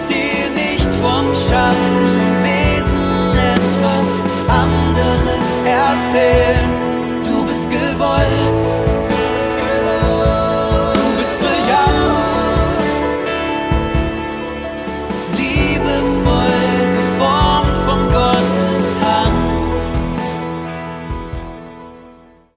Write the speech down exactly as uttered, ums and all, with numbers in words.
kannst dir nicht vom Schattenwesen etwas anderes erzählen.